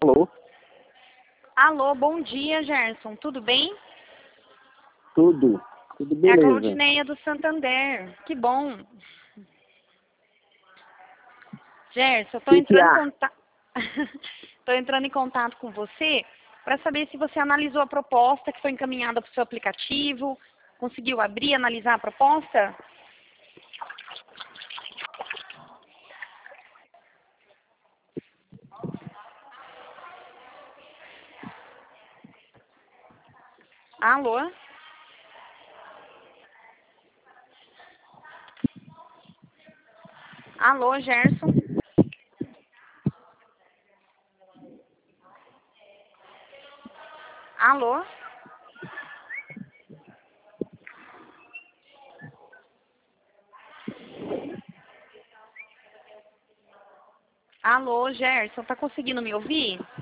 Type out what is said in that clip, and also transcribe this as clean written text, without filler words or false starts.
Alô? Alô, bom dia, Gerson. Tudo bem? Tudo É a beleza. Claudineia do Santander. Que bom. Gerson, eu estou Que entrando em há? contato. Estou entrando em contato com você para saber se você analisou a proposta que foi encaminhada para o seu aplicativo. Conseguiu abrir, analisar a proposta? Alô? Alô, Gerson? Alô? Alô, Gerson, tá conseguindo me ouvir?